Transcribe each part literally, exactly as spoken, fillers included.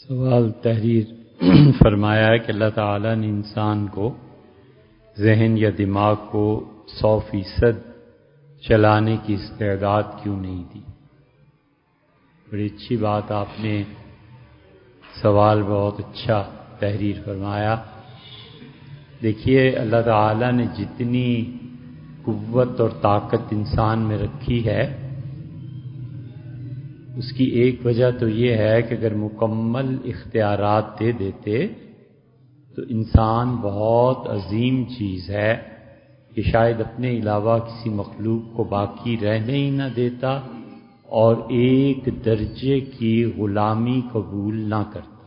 سوال تحریر فرمایا ہے کہ اللہ تعالیٰ نے انسان کو ذہن یا دماغ کو سو فیصد چلانے کی استعداد کیوں نہیں دی؟ بڑی اچھی بات آپ نے، سوال بہت اچھا تحریر فرمایا۔ دیکھیے، اللہ تعالیٰ نے جتنی قوت اور طاقت انسان میں رکھی ہے، اس کی ایک وجہ تو یہ ہے کہ اگر مکمل اختیارات دے دیتے تو انسان بہت عظیم چیز ہے کہ شاید اپنے علاوہ کسی مخلوق کو باقی رہنے ہی نہ دیتا اور ایک درجے کی غلامی قبول نہ کرتا۔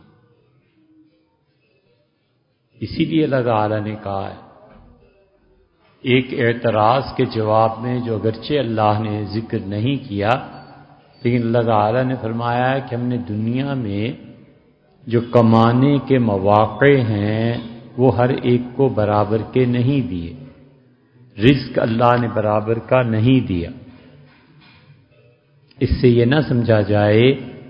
اسی لیے اللہ تعالیٰ نے کہا ہے ایک اعتراض کے جواب میں، جو اگرچہ اللہ نے ذکر نہیں کیا، لیکن اللہ تعالیٰ نے فرمایا ہے کہ ہم نے دنیا میں جو کمانے کے مواقع ہیں وہ ہر ایک کو برابر کے نہیں دیے، رزق اللہ نے برابر کا نہیں دیا۔ اس سے یہ نہ سمجھا جائے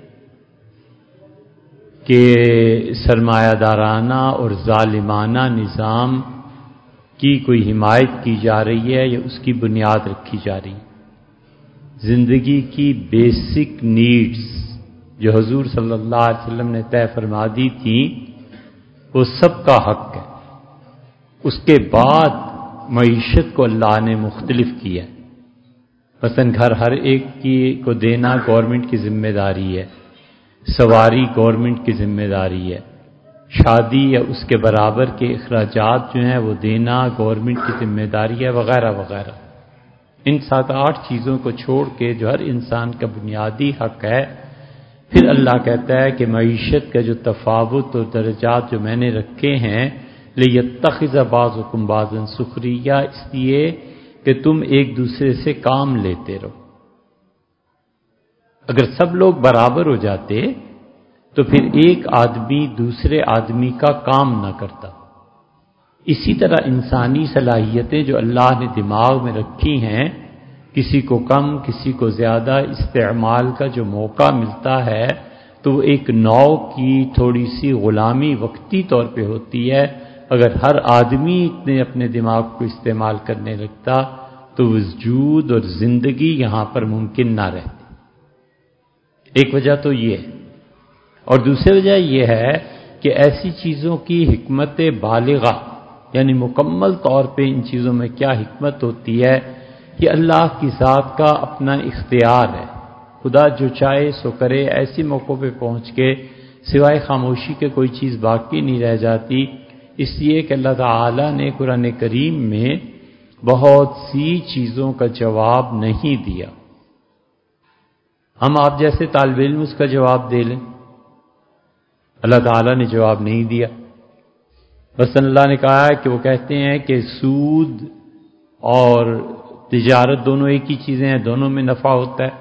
کہ سرمایہ دارانہ اور ظالمانہ نظام کی کوئی حمایت کی جا رہی ہے یا اس کی بنیاد رکھی جا رہی ہے۔ زندگی کی بیسک نیڈز جو حضور صلی اللہ علیہ وسلم نے طے فرما دی تھی، وہ سب کا حق ہے۔ اس کے بعد معیشت کو اللہ نے مختلف کیا ہے۔ مثلا گھر ہر ایک کی کو دینا گورنمنٹ کی ذمہ داری ہے، سواری گورنمنٹ کی ذمہ داری ہے، شادی یا اس کے برابر کے اخراجات جو ہیں وہ دینا گورنمنٹ کی ذمہ داری ہے، وغیرہ وغیرہ۔ ان سات آٹھ چیزوں کو چھوڑ کے جو ہر انسان کا بنیادی حق ہے، پھر اللہ کہتا ہے کہ معیشت کا جو تفاوت اور درجات جو میں نے رکھے ہیں، لِيَتَّخِذَ بَعْضُكُمْ بَعْضًا سُخْرِيًّا، اس لیے کہ تم ایک دوسرے سے کام لیتے رہو۔ اگر سب لوگ برابر ہو جاتے تو پھر ایک آدمی دوسرے آدمی کا کام نہ کرتا۔ اسی طرح انسانی صلاحیتیں جو اللہ نے دماغ میں رکھی ہیں، کسی کو کم کسی کو زیادہ استعمال کا جو موقع ملتا ہے، تو وہ ایک نوع کی تھوڑی سی غلامی وقتی طور پہ ہوتی ہے۔ اگر ہر آدمی اتنے اپنے دماغ کو استعمال کرنے لگتا تو وجود اور زندگی یہاں پر ممکن نہ رہتی۔ ایک وجہ تو یہ ہے، اور دوسری وجہ یہ ہے کہ ایسی چیزوں کی حکمت بالغہ، یعنی مکمل طور پہ ان چیزوں میں کیا حکمت ہوتی ہے کہ اللہ کی ذات کا اپنا اختیار ہے۔ خدا جو چاہے سو کرے، ایسی موقع پہ پہنچ کے سوائے خاموشی کے کوئی چیز باقی نہیں رہ جاتی۔ اس لیے کہ اللہ تعالیٰ نے قرآن کریم میں بہت سی چیزوں کا جواب نہیں دیا۔ ہم آپ جیسے طالب علم اس کا جواب دے لیں، اللہ تعالیٰ نے جواب نہیں دیا۔ بس اللہ نے کہا ہے کہ وہ کہتے ہیں کہ سود اور تجارت دونوں ایک ہی چیزیں ہیں، دونوں میں نفع ہوتا ہے۔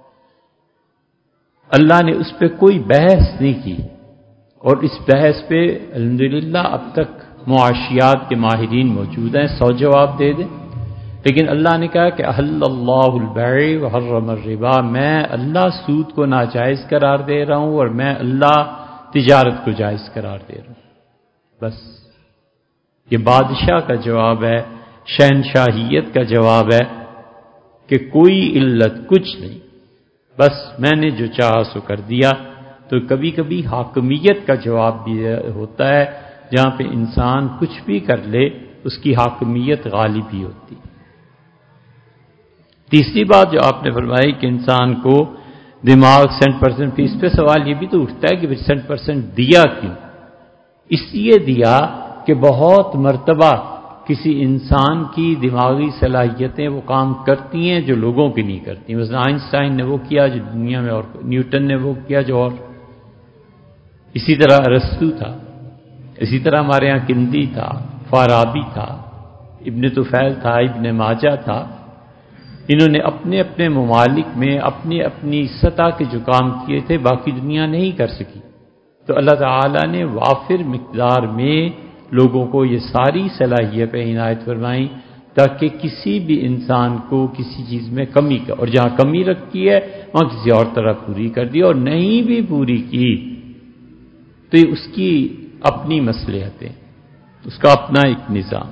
اللہ نے اس پہ کوئی بحث نہیں کی، اور اس بحث پہ الحمدللہ اب تک معاشیات کے ماہرین موجود ہیں، سو جواب دے دیں۔ لیکن اللہ نے کہا کہ احل اللہ البیع وحرم الربا، میں اللہ سود کو ناجائز قرار دے رہا ہوں اور میں اللہ تجارت کو جائز قرار دے رہا ہوں۔ بس یہ بادشاہ کا جواب ہے، شہنشاہیت کا جواب ہے کہ کوئی علت کچھ نہیں، بس میں نے جو چاہا سو کر دیا۔ تو کبھی کبھی حاکمیت کا جواب بھی ہوتا ہے، جہاں پہ انسان کچھ بھی کر لے اس کی حاکمیت غالب ہی ہوتی۔ تیسری بات جو آپ نے فرمائی کہ انسان کو دماغ سینٹ پرسنٹ فیس پہ، سوال یہ بھی تو اٹھتا ہے کہ سینٹ پرسنٹ دیا کیوں؟ اس لیے دیا کہ بہت مرتبہ کسی انسان کی دماغی صلاحیتیں وہ کام کرتی ہیں جو لوگوں کی نہیں کرتی۔ مثلا آئنسٹائن نے وہ کیا جو دنیا میں، اور نیوٹن نے وہ کیا جو اور، اسی طرح ارسطو تھا، اسی طرح ہمارے ہاں کندی تھا، فارابی تھا، ابن طفیل تھا، ابن ماجہ تھا۔ انہوں نے اپنے اپنے ممالک میں اپنی اپنی سطح کے جو کام کیے تھے باقی دنیا نہیں کر سکی۔ تو اللہ تعالیٰ نے وافر مقدار میں لوگوں کو یہ ساری صلاحیتیں عنایت فرمائیں تاکہ کسی بھی انسان کو کسی چیز میں کمی کا، اور جہاں کمی رکھی ہے وہاں کسی اور طرح پوری کر دی، اور نہیں بھی پوری کی تو یہ اس کی اپنی مصلحتیں، اس کا اپنا ایک نظام۔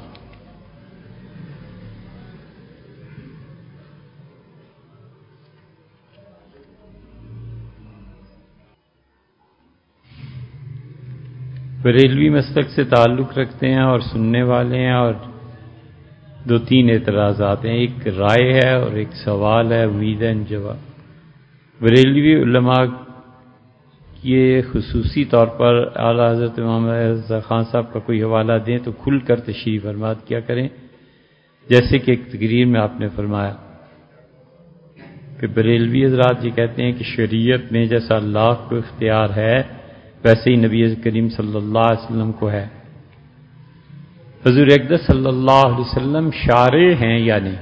بریلوی مسلک سے تعلق رکھتے ہیں اور سننے والے ہیں، اور دو تین اعتراضات ہیں، ایک رائے ہے اور ایک سوال ہے، امید ہے ان جواب۔ بریلوی علماء یہ خصوصی طور پر اعلیٰ حضرت امام رضا خان صاحب کا کوئی حوالہ دیں تو کھل کر تشریح فرمات کیا کریں، جیسے کہ ایک تقریر میں آپ نے فرمایا کہ بریلوی حضرات یہ کہتے ہیں کہ شریعت میں جیسا اللہ کو اختیار ہے ویسے ہی نبی کریم صلی اللہ علیہ وسلم کو ہے۔ حضور اقدس صلی اللہ علیہ وسلم شارع ہیں یا نہیں؟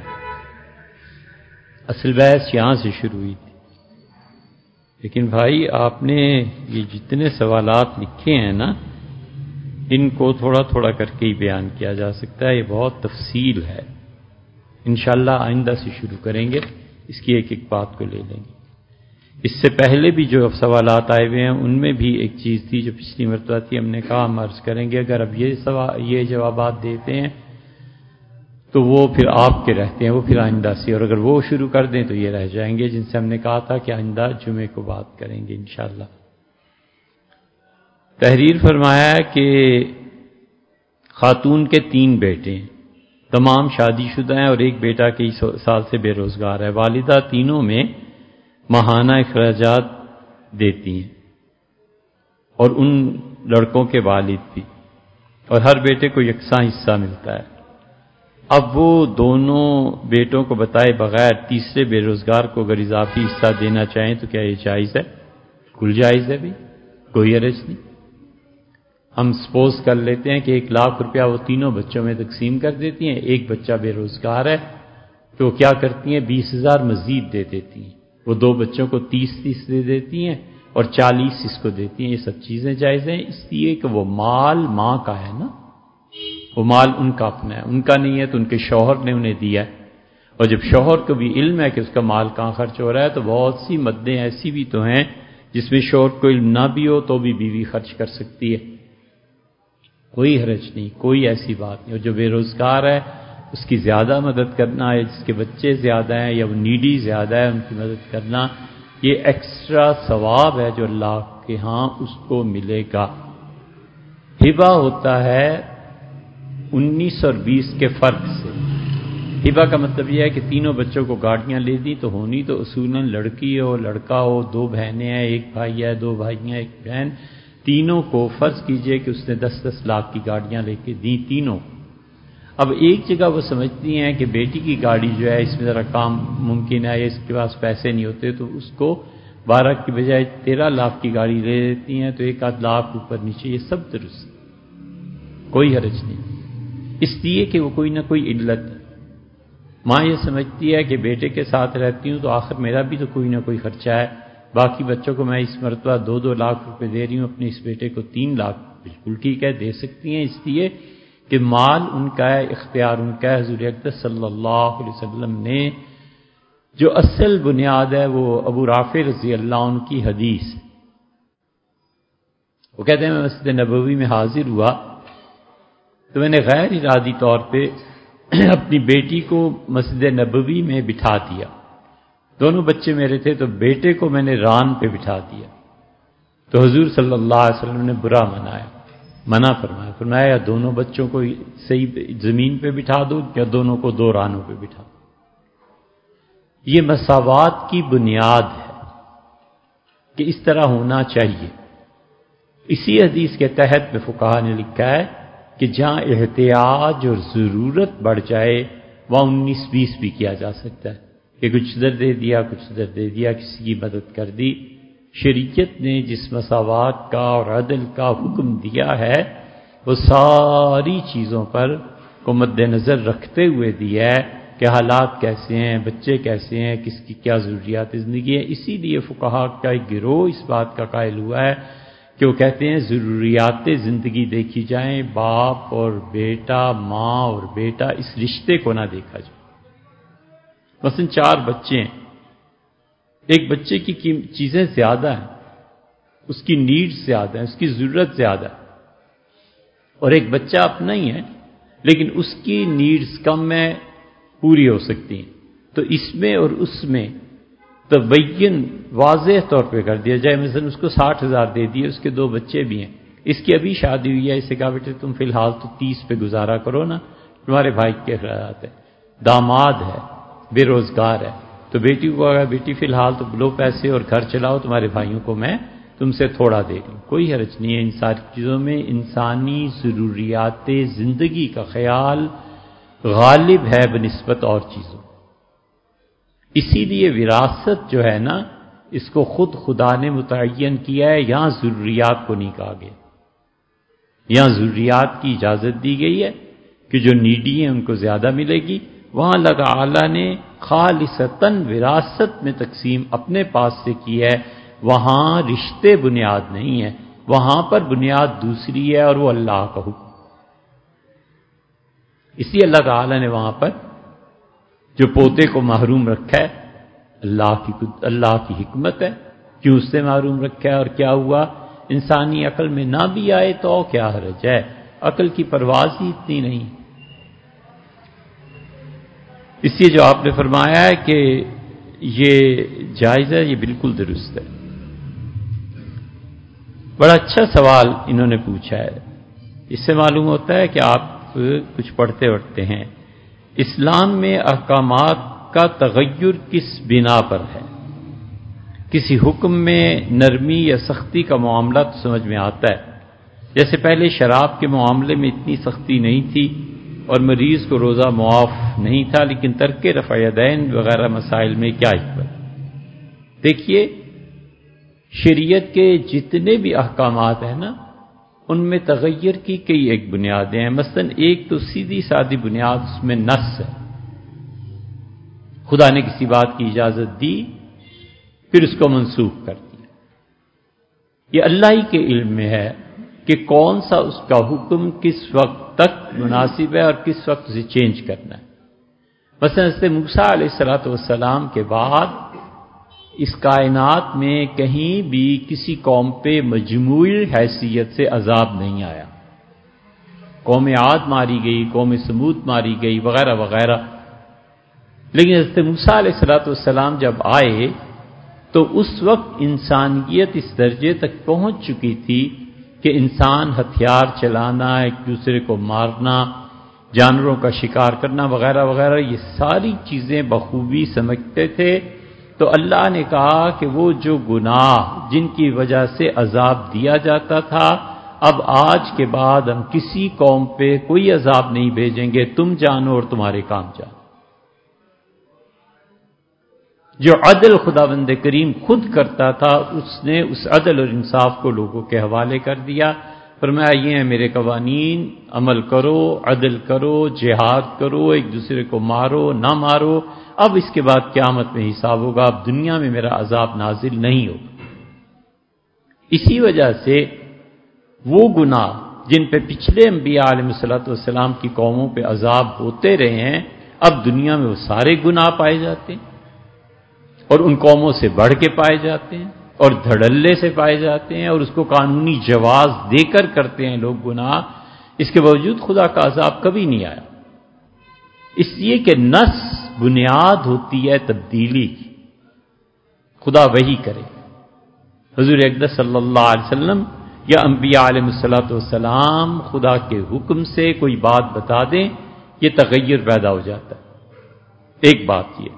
اصل بحث یہاں سے شروع ہوئی تھی، لیکن بھائی آپ نے یہ جتنے سوالات لکھے ہیں نا، ان کو تھوڑا تھوڑا کر کے ہی بیان کیا جا سکتا ہے، یہ بہت تفصیل ہے۔ انشاءاللہ آئندہ سے شروع کریں گے، اس کی ایک ایک بات کو لے لیں گے۔ اس سے پہلے بھی جو سوالات آئے ہوئے ہیں ان میں بھی ایک چیز تھی جو پچھلی مرتبہ تھی، ہم نے کہا ہم عرض کریں گے، اگر اب یہ سوال یہ جوابات دیتے ہیں تو وہ پھر آپ کے رہتے ہیں، وہ پھر آئندہ سے، اور اگر وہ شروع کر دیں تو یہ رہ جائیں گے، جن سے ہم نے کہا تھا کہ آئندہ جمعے کو بات کریں گے انشاءاللہ۔ تحریر فرمایا کہ خاتون کے تین بیٹے ہیں، تمام شادی شدہ ہیں اور ایک بیٹا کئی سال سے بے روزگار ہے، والدہ تینوں میں ماہانہ اخراجات دیتی ہیں اور ان لڑکوں کے والد بھی، اور ہر بیٹے کو یکساں حصہ ملتا ہے۔ اب وہ دونوں بیٹوں کو بتائے بغیر تیسرے بے روزگار کو اگر اضافی حصہ دینا چاہیں تو کیا یہ جائز ہے؟ کل جائز ہے بھی، کوئی حرج نہیں۔ ہم سپوز کر لیتے ہیں کہ ایک لاکھ روپیہ وہ تینوں بچوں میں تقسیم کر دیتی ہیں، ایک بچہ بے روزگار ہے تو وہ کیا کرتی ہیں، بیس ہزار مزید دے دیتی ہیں، وہ دو بچوں کو تیس تیس دے دیتی ہیں اور چالیس اس کو دیتی ہیں۔ یہ سب چیزیں جائز ہیں، اس لیے کہ وہ مال ماں کا ہے نا، وہ مال ان کا اپنا ہے، ان کا نہیں ہے تو ان کے شوہر نے انہیں دیا ہے، اور جب شوہر کو بھی علم ہے کہ اس کا مال کہاں خرچ ہو رہا ہے تو بہت سی مدیں ایسی بھی تو ہیں جس میں شوہر کو علم نہ بھی ہو تو بھی بیوی خرچ کر سکتی ہے، کوئی حرج نہیں، کوئی ایسی بات نہیں۔ اور جو بے روزگار ہے اس کی زیادہ مدد کرنا ہے، جس کے بچے زیادہ ہیں یا وہ نیڈی زیادہ ہے ان کی مدد کرنا، یہ ایکسٹرا ثواب ہے جو اللہ کے ہاں اس کو ملے گا۔ ہبہ ہوتا ہے انیس اور بیس کے فرق سے۔ ہبہ کا مطلب یہ ہے کہ تینوں بچوں کو گاڑیاں لے دی تو ہونی تو اصولاً لڑکی ہو لڑکا ہو، دو بہنیں ہیں، ایک بھائی ہے، دو بھائیاں ایک بہن، تینوں کو فرض کیجئے کہ اس نے دس دس لاکھ کی گاڑیاں لے کے دی تینوں۔ اب ایک جگہ وہ سمجھتی ہیں کہ بیٹی کی گاڑی جو ہے اس میں ذرا کام ممکن ہے، اس کے پاس پیسے نہیں ہوتے تو اس کو بارہ کی بجائے تیرہ لاکھ کی گاڑی لے لیتی ہیں، تو ایک آدھ لاکھ اوپر نیچے یہ سب درست، کوئی حرج نہیں، اس لیے کہ وہ کوئی نہ کوئی علت ہے۔ ماں یہ سمجھتی ہے کہ بیٹے کے ساتھ رہتی ہوں تو آخر میرا بھی تو کوئی نہ کوئی خرچہ ہے، باقی بچوں کو میں اس مرتبہ دو دو لاکھ روپے دے رہی ہوں، اپنے اس بیٹے کو تین لاکھ، بالکل ٹھیک ہے دے سکتی ہیں، اس لیے کہ مال ان کا ہے، اختیار ان کا ہے۔ حضور اقدس صلی اللہ علیہ وسلم نے جو اصل بنیاد ہے وہ ابو رافع رضی اللہ عنہ کی حدیث، وہ کہتے ہیں میں مسجد نبوی میں حاضر ہوا تو میں نے غیر ارادی طور پہ اپنی بیٹی کو مسجد نبوی میں بٹھا دیا، دونوں بچے میرے تھے تو بیٹے کو میں نے ران پہ بٹھا دیا، تو حضور صلی اللہ علیہ وسلم نے برا منایا، منع فرمایا، فرمایا یا دونوں بچوں کو صحیح زمین پہ بٹھا دو یا دونوں کو دو رانوں پہ بٹھا دو۔ یہ مساوات کی بنیاد ہے کہ اس طرح ہونا چاہیے۔ اسی حدیث کے تحت میں فقہا نے لکھا ہے کہ جہاں احتیاج اور ضرورت بڑھ جائے وہاں انیس بیس بھی کیا جا سکتا ہے کہ کچھ ادھر دے دیا کچھ ادھر دے دیا، کسی کی مدد کر دی۔ شریعت نے جس مساوات کا اور عدل کا حکم دیا ہے وہ ساری چیزوں پر کو مد نظر رکھتے ہوئے دیا ہے کہ حالات کیسے ہیں، بچے کیسے ہیں، کس کی کیا ضروریات زندگی ہے۔ اسی لیے فقہا کا ایک گروہ اس بات کا قائل ہوا ہے کہ وہ کہتے ہیں ضروریات زندگی دیکھی جائیں، باپ اور بیٹا، ماں اور بیٹا، اس رشتے کو نہ دیکھا جائے۔ مثلا چار بچے ہیں، ایک بچے کی چیزیں زیادہ ہیں اس کی نیڈز زیادہ ہیں، اس کی ضرورت زیادہ ہے، اور ایک بچہ اپنا ہی ہے لیکن اس کی نیڈز کم ہے، پوری ہو سکتی ہیں۔ تو اس میں اور اس میں تبین واضح طور پہ کر دیا جائے، مثلا اس کو ساٹھ ہزار دے دیے، اس کے دو بچے بھی ہیں، اس کی ابھی شادی ہوئی ہے، اسے کہا بیٹے تم فی الحال تو تیس پہ گزارا کرو نا، تمہارے بھائی کے اخراجات ہے، داماد ہے بے روزگار ہے، تو بیٹی کو کہا بیٹی فی الحال تو لو پیسے اور گھر چلاؤ، تمہارے بھائیوں کو میں تم سے تھوڑا دے رہی ہوں۔ کوئی حرج نہیں ہے ان ساری چیزوں میں، انسانی ضروریات زندگی کا خیال غالب ہے بنسبت اور چیزوں۔ اسی لیے وراثت جو ہے نا، اس کو خود خدا نے متعین کیا ہے، یہاں ضروریات کو نہیں کہا گیا، یہاں ضروریات کی اجازت دی گئی ہے کہ جو نیڈی ہیں ان کو زیادہ ملے گی، وہاں اللہ تعالی نے خالصتاً وراثت میں تقسیم اپنے پاس سے کی ہے، وہاں رشتے بنیاد نہیں ہے، وہاں پر بنیاد دوسری ہے اور وہ اللہ کا حکم۔ اسی اللہ تعالی نے وہاں پر جو پوتے کو محروم رکھا ہے، اللہ کی اللہ کی حکمت ہے، کیوں اس سے محروم رکھا ہے اور کیا ہوا؟ انسانی عقل میں نہ بھی آئے تو کیا حرج ہے، عقل کی پرواز ہی اتنی نہیں۔ اس لیے جو آپ نے فرمایا ہے کہ یہ جائز ہے، یہ بالکل درست ہے۔ بڑا اچھا سوال انہوں نے پوچھا ہے، اس سے معلوم ہوتا ہے کہ آپ کچھ پڑھتے وڑھتے ہیں۔ اسلام میں احکامات کا تغیر کس بنا پر ہے؟ کسی حکم میں نرمی یا سختی کا معاملہ تو سمجھ میں آتا ہے، جیسے پہلے شراب کے معاملے میں اتنی سختی نہیں تھی اور مریض کو روزہ معاف نہیں تھا، لیکن ترک رفع یدین وغیرہ مسائل میں کیا حکمت؟ دیکھیے، شریعت کے جتنے بھی احکامات ہیں نا، ان میں تغیر کی کئی ایک بنیادیں ہیں۔ مثلا ایک تو سیدھی سادی بنیاد اس میں نص ہے، خدا نے کسی بات کی اجازت دی پھر اس کو منسوخ کر دیا، یہ اللہ ہی کے علم میں ہے کہ کون سا اس کا حکم کس وقت تک مناسب ہے اور کس وقت اسے چینج کرنا ہے۔ مثلا حضرت موسیٰ علیہ الصلوۃ والسلام کے بعد اس کائنات میں کہیں بھی کسی قوم پہ مجموعی حیثیت سے عذاب نہیں آیا، قوم عاد ماری گئی، قوم سمود ماری گئی وغیرہ وغیرہ، لیکن حضرت موسیٰ علیہ الصلوۃ والسلام جب آئے تو اس وقت انسانیت اس درجے تک پہنچ چکی تھی کہ انسان ہتھیار چلانا، ایک دوسرے کو مارنا، جانوروں کا شکار کرنا وغیرہ وغیرہ، یہ ساری چیزیں بخوبی سمجھتے تھے۔ تو اللہ نے کہا کہ وہ جو گناہ جن کی وجہ سے عذاب دیا جاتا تھا، اب آج کے بعد ہم کسی قوم پہ کوئی عذاب نہیں بھیجیں گے، تم جانو اور تمہارے کام جانو۔ جو عدل خداوند کریم خود کرتا تھا، اس نے اس عدل اور انصاف کو لوگوں کے حوالے کر دیا، فرمایا یہ ہیں میرے قوانین، عمل کرو، عدل کرو، جہاد کرو، ایک دوسرے کو مارو نہ مارو، اب اس کے بعد قیامت میں حساب ہوگا، اب دنیا میں میرا عذاب نازل نہیں ہوگا۔ اسی وجہ سے وہ گناہ جن پہ پچھلے انبیاء علیہ الصلوۃ والسلام کی قوموں پہ عذاب ہوتے رہے ہیں، اب دنیا میں وہ سارے گناہ پائے جاتے ہیں اور ان قوموں سے بڑھ کے پائے جاتے ہیں اور دھڑلے سے پائے جاتے ہیں، اور اس کو قانونی جواز دے کر کرتے ہیں لوگ گناہ، اس کے باوجود خدا کا عذاب کبھی نہیں آیا، اس لیے کہ نص بنیاد ہوتی ہے تبدیلی کی، خدا وہی کرے، حضور اقدس صلی اللہ علیہ وسلم یا انبیاء علیہ الصلوۃ والسلام خدا کے حکم سے کوئی بات بتا دیں، یہ تغیر پیدا ہو جاتا ہے، ایک بات یہ۔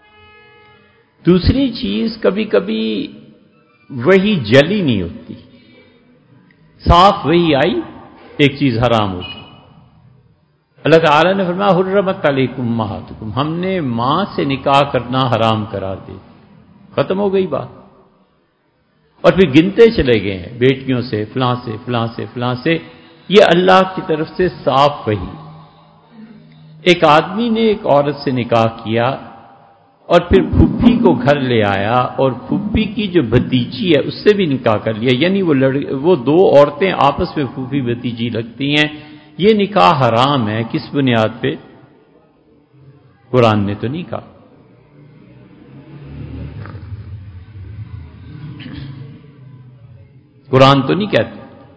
دوسری چیز، کبھی کبھی وہی جلی نہیں ہوتی، صاف وہی آئی، ایک چیز حرام ہوتی۔ اللہ تعالیٰ نے فرمایا حرمت علیکم امہاتکم، ہم نے ماں سے نکاح کرنا حرام قرار دے، ختم ہو گئی بات، اور پھر گنتے چلے گئے ہیں بیٹیوں سے، فلاں سے فلاں سے فلاں سے، یہ اللہ کی طرف سے صاف وحی۔ ایک آدمی نے ایک عورت سے نکاح کیا اور پھر پھوپھی کو گھر لے آیا اور پھوپھی کی جو بھتیجی ہے اس سے بھی نکاح کر لیا، یعنی وہ لڑ وہ دو عورتیں آپس میں پھوپھی بھتیجی لگتی ہیں، یہ نکاح حرام ہے۔ کس بنیاد پہ؟ قرآن نے تو نہیں کہا۔ قرآن تو نہیں کہتے.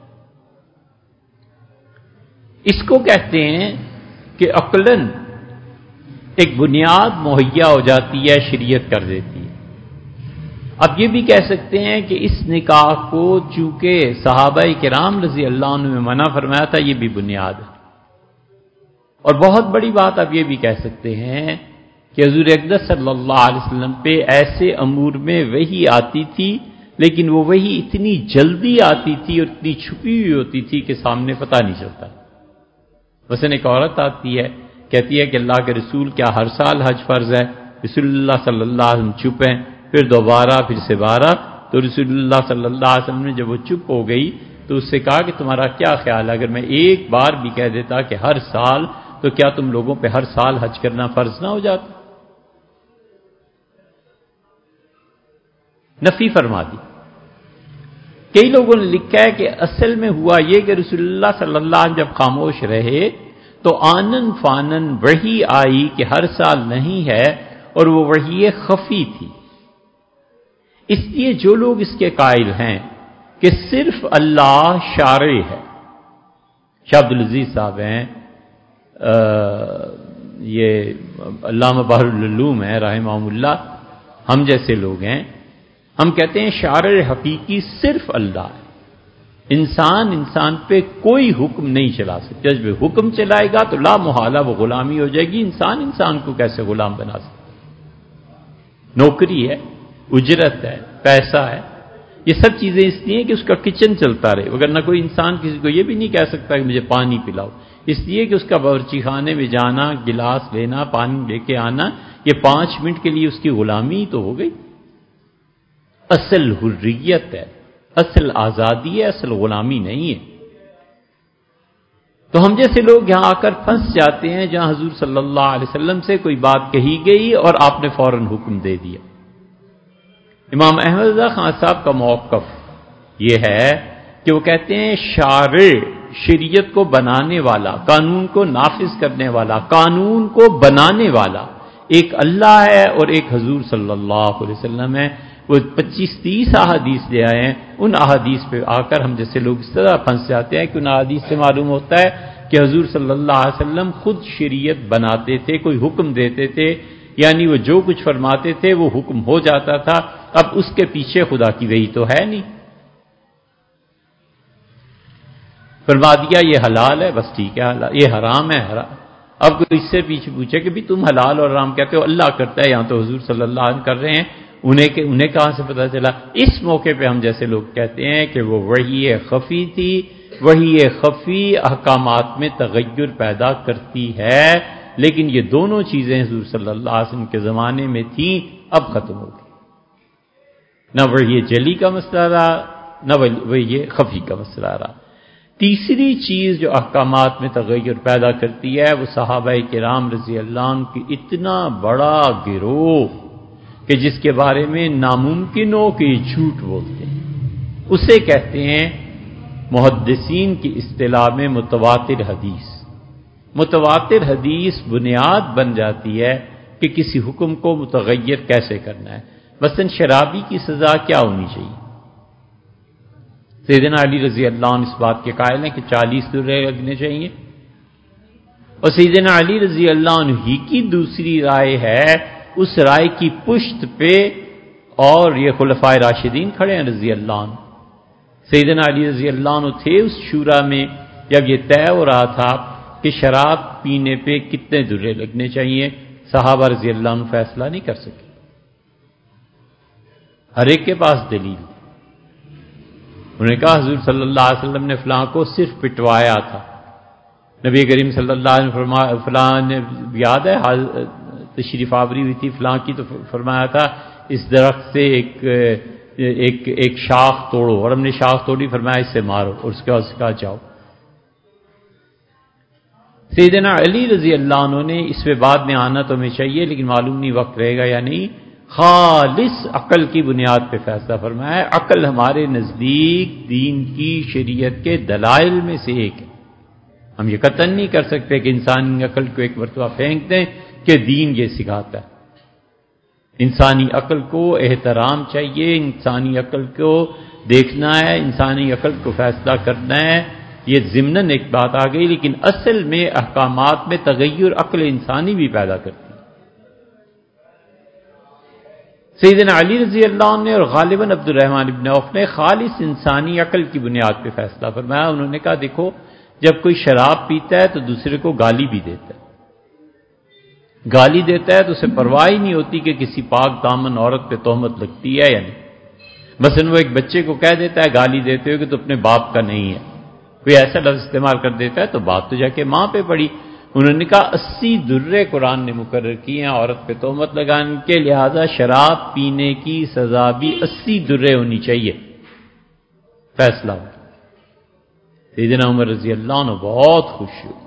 اس کو کہتے ہیں کہ عقلاً ایک بنیاد مہیا ہو جاتی ہے، شریعت کر دیتی ہے. اب یہ بھی کہہ سکتے ہیں کہ اس نکاح کو چونکہ صحابہ کرام رضی اللہ عنہ نے منع فرمایا تھا، یہ بھی بنیاد ہے. اور بہت بڑی بات آپ یہ بھی کہہ سکتے ہیں کہ حضور اقدس صلی اللہ علیہ وسلم پہ ایسے امور میں وحی آتی تھی، لیکن وہ وحی اتنی جلدی آتی تھی اور اتنی چھپی ہوئی ہوتی تھی کہ سامنے پتہ نہیں چلتا. مثلا ایک عورت آتی ہے، کہتی ہے کہ اللہ کے رسول کیا ہر سال حج فرض ہے؟ رسول اللہ صلی اللہ علیہ وسلم چپ ہیں، پھر دوبارہ پھر سے بارہ. تو رسول اللہ صلی اللہ علیہ وسلم نے جب وہ چپ ہو گئی تو اس سے کہا کہ تمہارا کیا خیال ہے اگر میں ایک بار بھی کہہ دیتا کہ ہر سال، تو کیا تم لوگوں پہ ہر سال حج کرنا فرض نہ ہو جاتا؟ نفی فرما دی. کئی لوگوں نے لکھا ہے کہ اصل میں ہوا یہ کہ رسول اللہ صلی اللہ علیہ وسلم جب خاموش رہے تو آنن فانن وحی آئی کہ ہر سال نہیں ہے، اور وہ وحی خفی تھی. اس لیے جو لوگ اس کے قائل ہیں کہ صرف اللہ شارع ہے، شاہ عبد العزیز صاحب ہیں، یہ علامہ بحر العلوم ہے رحمہ اللہ، ہم جیسے لوگ ہیں، ہم کہتے ہیں شارع حقیقی صرف اللہ ہے. انسان انسان پہ کوئی حکم نہیں چلا سکتا. جب حکم چلائے گا تو لا محالہ وہ غلامی ہو جائے گی. انسان انسان کو کیسے غلام بنا سکتا؟ نوکری ہے، اجرت ہے، پیسہ ہے، یہ سب چیزیں اس لیے کہ اس کا کچن چلتا رہے، وگرنہ کوئی انسان کسی کو یہ بھی نہیں کہہ سکتا کہ مجھے پانی پلاؤ. اس لیے کہ اس کا باورچی خانے میں جانا، گلاس لینا، پانی لے کے آنا، یہ پانچ منٹ کے لیے اس کی غلامی تو ہو گئی. اصل حریت ہے، اصل آزادی ہے، اصل غلامی نہیں ہے. تو ہم جیسے لوگ یہاں آ کر پھنس جاتے ہیں جہاں حضور صلی اللہ علیہ وسلم سے کوئی بات کہی گئی اور آپ نے فوراً حکم دے دیا. امام احمد رضا خان صاحب کا موقف یہ ہے کہ وہ کہتے ہیں شارع، شریعت کو بنانے والا، قانون کو نافذ کرنے والا، قانون کو بنانے والا ایک اللہ ہے اور ایک حضور صلی اللہ علیہ وسلم ہے. وہ پچیس تیس احادیث لے آئے ہیں. ان احادیث پہ آ کر ہم جیسے لوگ اس طرح پھنس جاتے ہیں کہ ان احادیث سے معلوم ہوتا ہے کہ حضور صلی اللہ علیہ وسلم خود شریعت بناتے تھے، کوئی حکم دیتے تھے، یعنی وہ جو کچھ فرماتے تھے وہ حکم ہو جاتا تھا. اب اس کے پیچھے خدا کی وحی تو ہے نہیں. فرما دیا یہ حلال ہے، بس ٹھیک ہے، حلال، یہ حرام ہے، حرام. اب کوئی اس سے پیچھے پوچھے کہ بھی تم حلال اور حرام کہتے ہو، اللہ کرتا ہے، یہاں تو حضور صلی اللہ علیہ وسلم کر رہے ہیں، انہیں کہ انہیں کہاں سے پتہ چلا؟ اس موقع پہ ہم جیسے لوگ کہتے ہیں کہ وہ وحی خفی تھی. وحی خفی احکامات میں تغیر پیدا کرتی ہے، لیکن یہ دونوں چیزیں حضور صلی اللہ علیہ وسلم کے زمانے میں تھیں، اب ختم ہو گئی. نہ وحی جلی کا مسئلہ رہا، نہ وحی خفی کا مسئلہ رہا. تیسری چیز جو احکامات میں تغیر پیدا کرتی ہے وہ صحابہ کرام رضی اللہ عنہ کی اتنا بڑا گروہ کہ جس کے بارے میں ناممکن ہو کہ یہ جھوٹ بولتے ہیں، اسے کہتے ہیں محدثین کی اصطلاح میں متواتر حدیث. متواتر حدیث بنیاد بن جاتی ہے کہ کسی حکم کو متغیر کیسے کرنا ہے. مثلا شرابی کی سزا کیا ہونی چاہیے؟ سیدنا علی رضی اللہ عنہ اس بات کے قائل ہیں کہ چالیس درے لگنے چاہیے، اور سیدنا علی رضی اللہ عنہ ہی کی دوسری رائے ہے، اس رائے کی پشت پہ اور یہ خلفائے راشدین کھڑے ہیں رضی اللہ عنہ. سیدنا علی رضی اللہ عنہ تھے اس شورا میں جب یہ طے ہو رہا تھا کہ شراب پینے پہ کتنے درے لگنے چاہیے. صحابہ رضی اللہ عنہ فیصلہ نہیں کر سکے، ہر ایک کے پاس دلیل. انہوں نے کہا حضور صلی اللہ علیہ وسلم نے فلاں کو صرف پٹوایا تھا. نبی کریم صلی اللہ علیہ وسلم فرمایا، فلاں نے یاد ہے تشریف آوری ہوئی تھی فلاں کی، تو فرمایا تھا اس درخت سے ایک ایک ایک شاخ توڑو، اور ہم نے شاخ توڑی، فرمایا اس سے مارو، اور اس کے بعد کہا جاؤ. سیدنا علی رضی اللہ عنہ نے اس پہ بعد میں آنا تو ہمیں چاہیے لیکن معلوم نہیں وقت رہے گا یا نہیں، خالص عقل کی بنیاد پہ فیصلہ فرمایا. عقل ہمارے نزدیک دین کی شریعت کے دلائل میں سے ایک ہے. ہم یہ قطعاً نہیں کر سکتے کہ انسانی عقل کو ایک مرتبہ پھینک دیں کہ دین یہ سکھاتا ہے. انسانی عقل کو احترام چاہیے، انسانی عقل کو دیکھنا ہے، انسانی عقل کو فیصلہ کرنا ہے، یہ ضمناً ایک بات آ گئی، لیکن اصل میں احکامات میں تغیر عقل انسانی بھی پیدا کرتی ہے۔ سیدنا علی رضی اللہ عنہ نے اور غالباً عبد الرحمن ابن عوف نے خالص انسانی عقل کی بنیاد پہ فیصلہ فرمایا۔ انہوں نے کہا دیکھو، جب کوئی شراب پیتا ہے تو دوسرے کو گالی بھی دیتا ہے، گالی دیتا ہے تو اسے پرواہ ہی نہیں ہوتی کہ کسی پاک دامن عورت پہ تہمت لگتی ہے یا نہیں۔ مثلا وہ ایک بچے کو کہہ دیتا ہے گالی دیتے ہوئے کہ تو اپنے باپ کا نہیں ہے، کوئی ایسا لفظ استعمال کر دیتا ہے تو بات تو جا کے ماں پہ پڑی۔ انہوں نے کہا اسی درے قرآن نے مقرر کیے ہیں عورت پہ تہمت لگانے کے، لہذا شراب پینے کی سزا بھی اسی درے ہونی چاہیے۔ فیصلہ ہو۔ سیدنا عمر رضی اللہ عنہ بہت خوش ہوئے،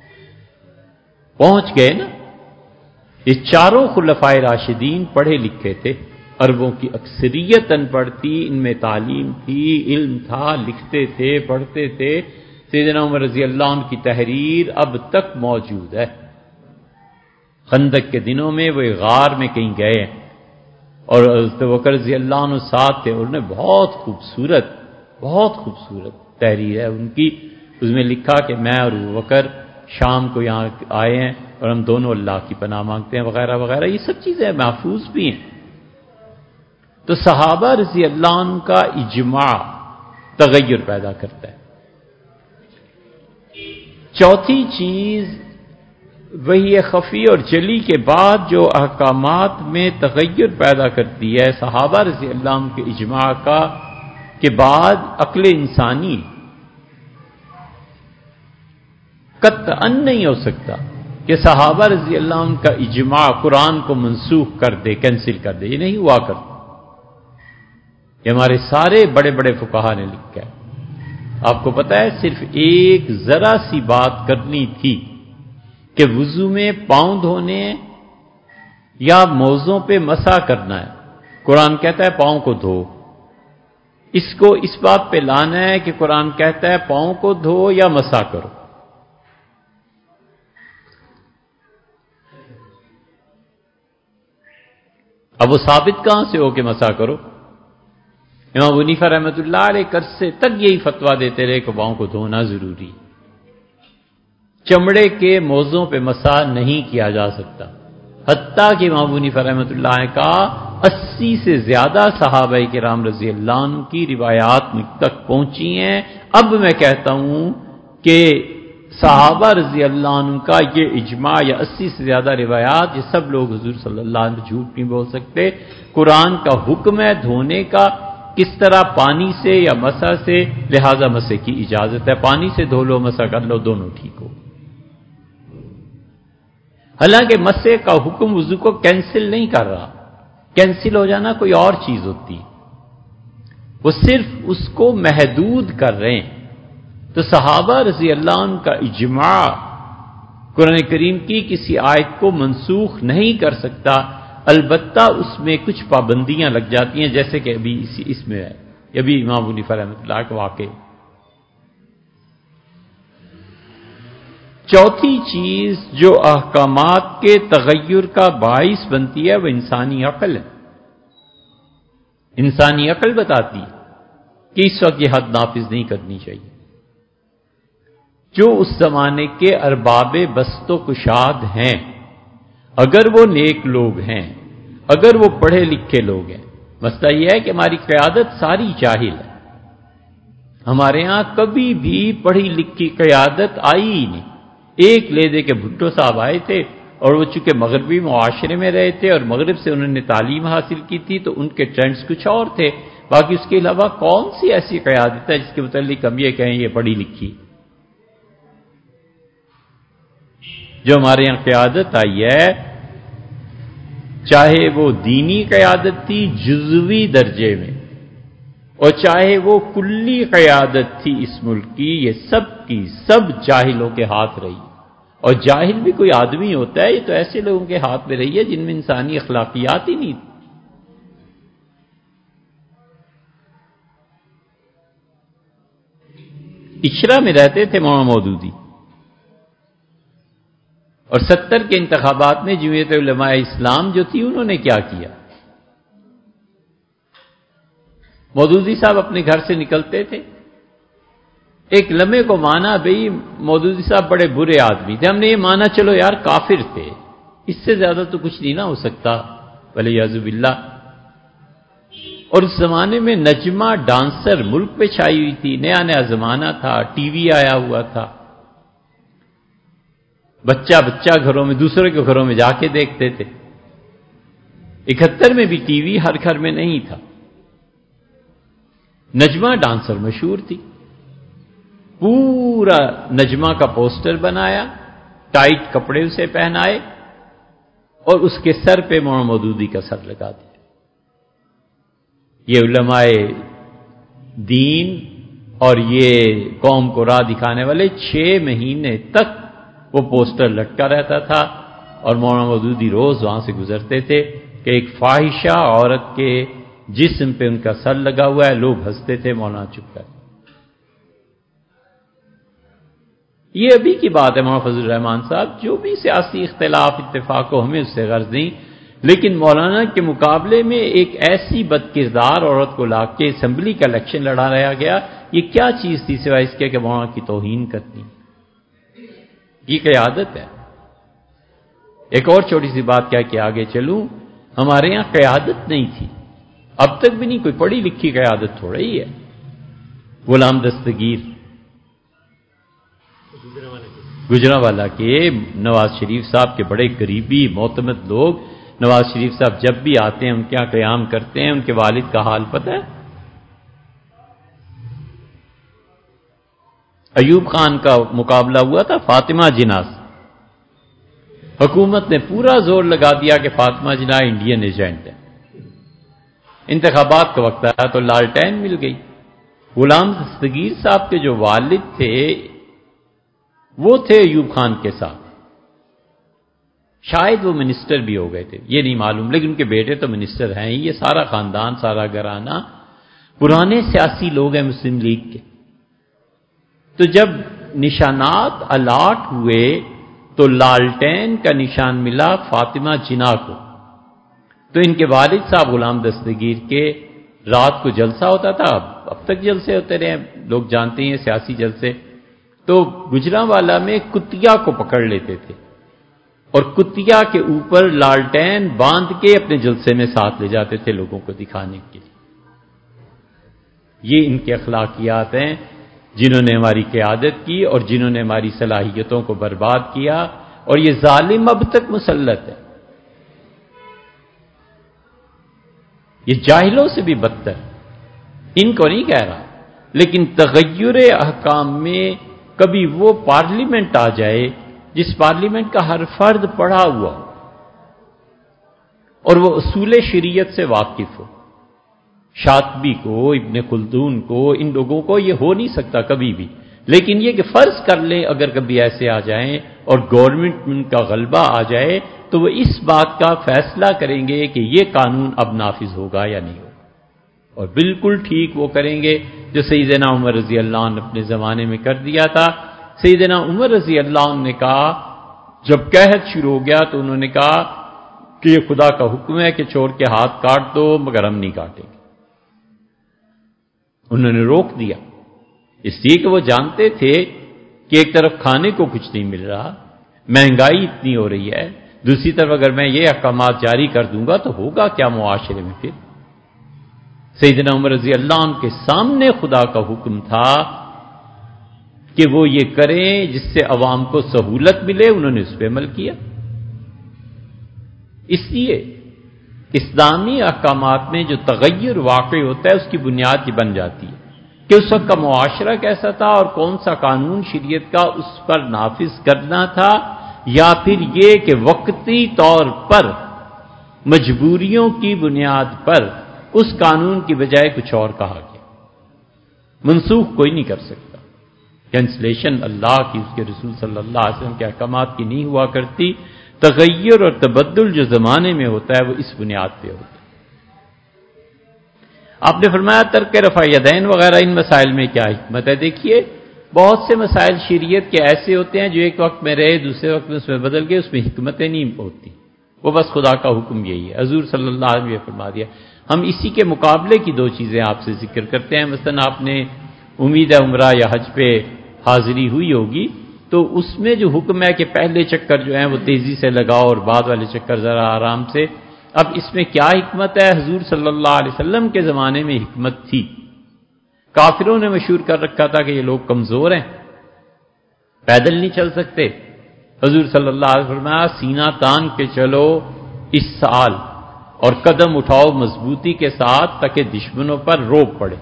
پہنچ گئے نا۔ یہ چاروں خلفائے راشدین پڑھے لکھے تھے، عربوں کی اکثریت ان پڑھ تھی، ان میں تعلیم تھی، علم تھا، لکھتے تھے، پڑھتے تھے۔ سیدنا عمر رضی اللہ عنہ کی تحریر اب تک موجود ہے۔ خندق کے دنوں میں وہ غار میں کہیں گئے اور حضرت بکر رضی اللہ عنہ ساتھ تھے، انہوں نے بہت خوبصورت بہت خوبصورت تحریر ہے ان کی، اس میں لکھا کہ میں اور ابو بکر شام کو یہاں آئے ہیں اور ہم دونوں اللہ کی پناہ مانگتے ہیں وغیرہ وغیرہ، یہ سب چیزیں محفوظ بھی ہیں۔ تو صحابہ رضی اللہ عنہ کا اجماع تغیر پیدا کرتا ہے۔ چوتھی چیز وہی خفی اور جلی کے بعد جو احکامات میں تغیر پیدا کرتی ہے صحابہ رضی اللہ عنہ کے اجماع کا، کے بعد عقل انسانی قطعاً نہیں ہو سکتا کہ صحابہ رضی اللہ عنہ کا اجماع قرآن کو منسوخ کر دے، کینسل کر دے، یہ نہیں ہوا کرتا۔ یہ ہمارے سارے بڑے بڑے فقہا نے لکھا ہے۔ آپ کو پتہ ہے صرف ایک ذرا سی بات کرنی تھی کہ وضو میں پاؤں دھونے یا موزوں پہ مسح کرنا ہے، قرآن کہتا ہے پاؤں کو دھو۔ اس کو اس بات پہ لانا ہے کہ قرآن کہتا ہے پاؤں کو دھو یا مسح کرو۔ اب وہ ثابت کہاں سے ہو کہ مسح کرو؟ امام ابو حنیفہ رحمۃ اللہ علیہ عرصے تک یہی فتویٰ دیتے رہے کہ پاؤں کو دھونا ضروری، چمڑے کے موزوں پہ مسح نہیں کیا جا سکتا، حتیٰ کہ امام ابو حنیفہ رحمۃ اللہ علیہ کا اسی سے زیادہ صحابہ کرام رضی اللہ عنہ کی روایات مجھ تک پہنچی ہیں۔ اب میں کہتا ہوں کہ صحابہ رضی اللہ عنہ کا یہ اجماع یا اسی سے زیادہ روایات، یہ سب لوگ حضور صلی اللہ علیہ وسلم جھوٹ نہیں بول سکتے۔ قرآن کا حکم ہے دھونے کا، کس طرح پانی سے یا مسح سے، لہذا مسح کی اجازت ہے، پانی سے دھو لو مسح کر لو، دونوں ٹھیک ہو۔ حالانکہ مسح کا حکم وضو کو کینسل نہیں کر رہا، کینسل ہو جانا کوئی اور چیز ہوتی، وہ صرف اس کو محدود کر رہے ہیں۔ تو صحابہ رضی اللہ عنہ کا اجماع قرآن کریم کی کسی آیت کو منسوخ نہیں کر سکتا، البتہ اس میں کچھ پابندیاں لگ جاتی ہیں، جیسے کہ ابھی اسی اس میں ہے، یہ بھی امام ابو حنیفہ رحمۃ اللہ کا واقع۔ چوتھی چیز جو احکامات کے تغیر کا باعث بنتی ہے وہ انسانی عقل ہے۔ انسانی عقل بتاتی ہے کہ اس وقت یہ حد نافذ نہیں کرنی چاہیے۔ جو اس زمانے کے ارباب بست و کشاد ہیں، اگر وہ نیک لوگ ہیں، اگر وہ پڑھے لکھے لوگ ہیں، مسئلہ یہ ہے کہ ہماری قیادت ساری جاہل ہے، ہمارے ہاں کبھی بھی پڑھی لکھی قیادت آئی ہی نہیں۔ ایک لے دے کے بھٹو صاحب آئے تھے اور وہ چونکہ مغربی معاشرے میں رہے تھے اور مغرب سے انہوں نے تعلیم حاصل کی تھی تو ان کے ٹرینڈز کچھ اور تھے، باقی اس کے علاوہ کون سی ایسی قیادت ہے جس کے متعلق ہم یہ کہیں یہ پڑھی لکھی؟ جو ہمارے یہاں قیادت آئی ہے، چاہے وہ دینی قیادت تھی جزوی درجے میں اور چاہے وہ کلی قیادت تھی اس ملک کی، یہ سب کی سب جاہلوں کے ہاتھ رہی۔ اور جاہل بھی کوئی آدمی ہوتا ہے، یہ تو ایسے لوگوں کے ہاتھ میں رہی ہے جن میں انسانی اخلاقیات ہی نہیں تھی۔ اشرا میں رہتے تھے مولانا مودودی، اور ستر کے انتخابات میں جمعیت علماء اسلام جو تھی انہوں نے کیا کیا؟ مودودی صاحب اپنے گھر سے نکلتے تھے، ایک لمحے کو مانا بھئی مودودی صاحب بڑے برے آدمی تھے، ہم نے یہ مانا چلو یار کافر تھے، اس سے زیادہ تو کچھ نہیں نہ ہو سکتا، ولیعذ باللہ۔ اور اس زمانے میں نجمہ ڈانسر ملک پہ چھائی ہوئی تھی، نیا نیا زمانہ تھا، ٹی وی آیا ہوا تھا، بچہ بچہ گھروں میں دوسرے کے گھروں میں جا کے دیکھتے تھے۔ اکہتر میں بھی ٹی وی ہر گھر میں نہیں تھا۔ نجمہ ڈانسر مشہور تھی، پورا نجمہ کا پوسٹر بنایا، ٹائٹ کپڑے اسے پہنائے اور اس کے سر پہ مولانا مودودی کا سر لگا دیا۔ یہ علماء دین اور یہ قوم کو راہ دکھانے والے چھ مہینے تک وہ پوسٹر لٹکا رہتا تھا، اور مولانا مودودی روز وہاں سے گزرتے تھے کہ ایک فاحشہ عورت کے جسم پہ ان کا سر لگا ہوا ہے، لوگ ہنستے تھے، مولانا چپ کر۔ یہ ابھی کی بات ہے مولانا فضل الرحمان صاحب، جو بھی سیاسی اختلاف اتفاق ہو ہمیں اس سے غرض نہیں، لیکن مولانا کے مقابلے میں ایک ایسی بد کردار عورت کو لا کے اسمبلی کا الیکشن لڑا رہا گیا، یہ کیا چیز تھی سوائے اس کے کہ مولانا کی توہین کرنی؟ یہ قیادت ہے۔ ایک اور چھوٹی سی بات کیا کہ آگے چلوں، ہمارے یہاں قیادت نہیں تھی، اب تک بھی نہیں، کوئی پڑھی لکھی قیادت تھوڑا ہی ہے۔ غلام دستگیر گجرانوالہ کے نواز شریف صاحب کے بڑے قریبی معتمد لوگ، نواز شریف صاحب جب بھی آتے ہیں ان کے یہاں قیام کرتے ہیں، ان کے والد کا حال پتہ ہے؟ ایوب خان کا مقابلہ ہوا تھا فاطمہ جناح سے، حکومت نے پورا زور لگا دیا کہ فاطمہ جناح انڈین ایجنٹ ہے، انتخابات کا وقت آیا تو لالٹین مل گئی۔ غلام دستگیر صاحب کے جو والد تھے وہ تھے ایوب خان کے ساتھ، شاید وہ منسٹر بھی ہو گئے تھے، یہ نہیں معلوم، لیکن ان کے بیٹے تو منسٹر ہیں ہی۔ یہ سارا خاندان، سارا گھرانہ پرانے سیاسی لوگ ہیں مسلم لیگ کے۔ تو جب نشانات الاٹ ہوئے تو لالٹین کا نشان ملا فاطمہ جناح کو، تو ان کے والد صاحب غلام دستگیر کے رات کو جلسہ ہوتا تھا، اب تک جلسے ہوتے رہے، لوگ جانتے ہیں سیاسی جلسے، تو گجرانوالہ میں کتیا کو پکڑ لیتے تھے اور کتیا کے اوپر لالٹین باندھ کے اپنے جلسے میں ساتھ لے جاتے تھے لوگوں کو دکھانے کے لیے۔ یہ ان کے اخلاقیات ہیں جنہوں نے ہماری قیادت کی اور جنہوں نے ہماری صلاحیتوں کو برباد کیا، اور یہ ظالم اب تک مسلط ہے، یہ جاہلوں سے بھی بدتر، ان کو نہیں کہہ رہا، لیکن تغیر احکام میں کبھی وہ پارلیمنٹ آ جائے جس پارلیمنٹ کا ہر فرد پڑھا ہوا ہو اور وہ اصول شریعت سے واقف ہو، شاطبی کو، ابن خلدون کو، ان لوگوں کو یہ ہو نہیں سکتا کبھی بھی، لیکن یہ کہ فرض کر لیں اگر کبھی ایسے آ جائیں اور گورنمنٹ کا غلبہ آ جائے تو وہ اس بات کا فیصلہ کریں گے کہ یہ قانون اب نافذ ہوگا یا نہیں ہوگا، اور بالکل ٹھیک وہ کریں گے جو سیدنا عمر رضی اللہ عنہ نے اپنے زمانے میں کر دیا تھا۔ سیدنا عمر رضی اللہ عنہ نے کہا، جب قحط شروع ہو گیا تو انہوں نے کہا کہ یہ خدا کا حکم ہے کہ چور کے ہاتھ کاٹ دو، مگر ہم نہیں کاٹیں گے۔ انہوں نے روک دیا، اس لیے کہ وہ جانتے تھے کہ ایک طرف کھانے کو کچھ نہیں مل رہا، مہنگائی اتنی ہو رہی ہے، دوسری طرف اگر میں یہ احکامات جاری کر دوں گا تو ہوگا کیا معاشرے میں پھر۔ سیدنا عمر رضی اللہ عنہ کے سامنے خدا کا حکم تھا کہ وہ یہ کریں جس سے عوام کو سہولت ملے، انہوں نے اس پہ عمل کیا۔ اس لیے اسلامی احکامات میں جو تغیر واقع ہوتا ہے اس کی بنیاد یہ بن جاتی ہے کہ اس وقت کا معاشرہ کیسا تھا اور کون سا قانون شریعت کا اس پر نافذ کرنا تھا، یا پھر یہ کہ وقتی طور پر مجبوریوں کی بنیاد پر اس قانون کی بجائے کچھ اور کہا گیا۔ منسوخ کوئی نہیں کر سکتا، کینسلیشن اللہ کی، اس کے رسول صلی اللہ علیہ وسلم کے احکامات کی نہیں ہوا کرتی، تغیر اور تبدل جو زمانے میں ہوتا ہے وہ اس بنیاد پہ ہوتا ہے۔ آپ نے فرمایا ترک رفع یدین وغیرہ، ان مسائل میں کیا حکمت ہے؟ دیکھیے بہت سے مسائل شریعت کے ایسے ہوتے ہیں جو ایک وقت میں رہے دوسرے وقت میں اس میں بدل گئے، اس میں حکمتیں نہیں ہوتی، وہ بس خدا کا حکم یہی ہے، حضور صلی اللہ علیہ وسلم نے فرما دیا۔ ہم اسی کے مقابلے کی دو چیزیں آپ سے ذکر کرتے ہیں. مثلا آپ نے امید ہے عمرہ یا حج پہ حاضری ہوئی ہوگی، تو اس میں جو حکم ہے کہ پہلے چکر جو ہیں وہ تیزی سے لگاؤ اور بعد والے چکر ذرا آرام سے. اب اس میں کیا حکمت ہے؟ حضور صلی اللہ علیہ وسلم کے زمانے میں حکمت تھی. کافروں نے مشہور کر رکھا تھا کہ یہ لوگ کمزور ہیں، پیدل نہیں چل سکتے. حضور صلی اللہ علیہ وسلم فرمایا سینہ تان کے چلو اس سال اور قدم اٹھاؤ مضبوطی کے ساتھ تاکہ دشمنوں پر روب پڑے.